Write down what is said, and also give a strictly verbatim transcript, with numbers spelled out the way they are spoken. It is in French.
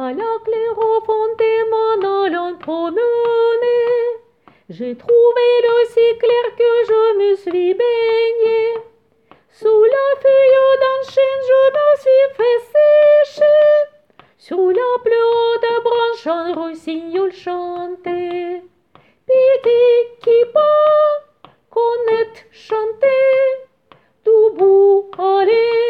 À la claire au fond des m'en allant promener, j'ai trouvé l'eau si claire que je me suis baignée. Sous la feuille d'un chêne, je me suis fait sécher. Sous la plus haute branche, un rossignol chantait. Petit qui pas connaître chanter, tout bout aller.